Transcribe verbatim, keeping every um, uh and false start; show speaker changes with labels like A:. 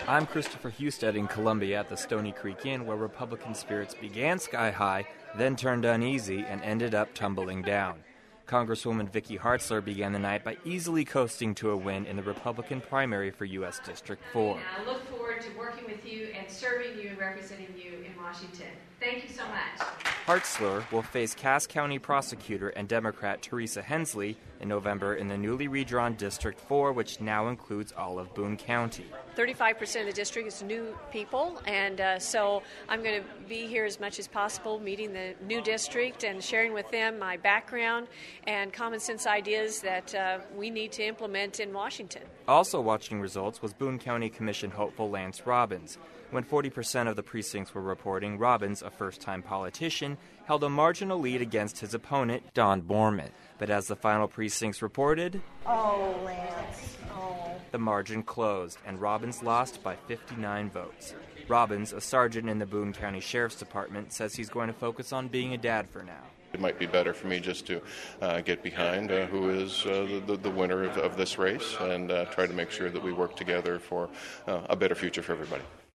A: I'm Christopher Husted in Columbia at the Stony Creek Inn, where Republican spirits began sky high, then turned uneasy, and ended up tumbling down. Congresswoman Vicky Hartzler began the night by easily coasting to a win in the Republican primary for U S District four.
B: I look forward to working with you and serving you and representing you in Washington. Thank you so much.
A: Hartzler will face Cass County prosecutor and Democrat Teresa Hensley in November in the newly redrawn District four, which now includes all of Boone County.
C: thirty-five percent of the district is new people, and uh, so I'm going to be here as much as possible, meeting the new district and sharing with them my background and common sense ideas that uh, we need to implement in Washington.
A: Also watching results was Boone County Commission hopeful Lance Robbins. When forty percent of the precincts were reporting, Robbins, a first-time politician, held a marginal lead against his opponent, Don Borman. But as the final precincts reported,
D: oh, Lance, oh.
A: the margin closed, and Robbins lost by fifty-nine votes. Robbins, a sergeant in the Boone County Sheriff's Department, says he's going to focus on being a dad for now.
E: It might be better for me just to uh, get behind uh, who is uh, the, the winner of, of this race and uh, try to make sure that we work together for uh, a better future for everybody.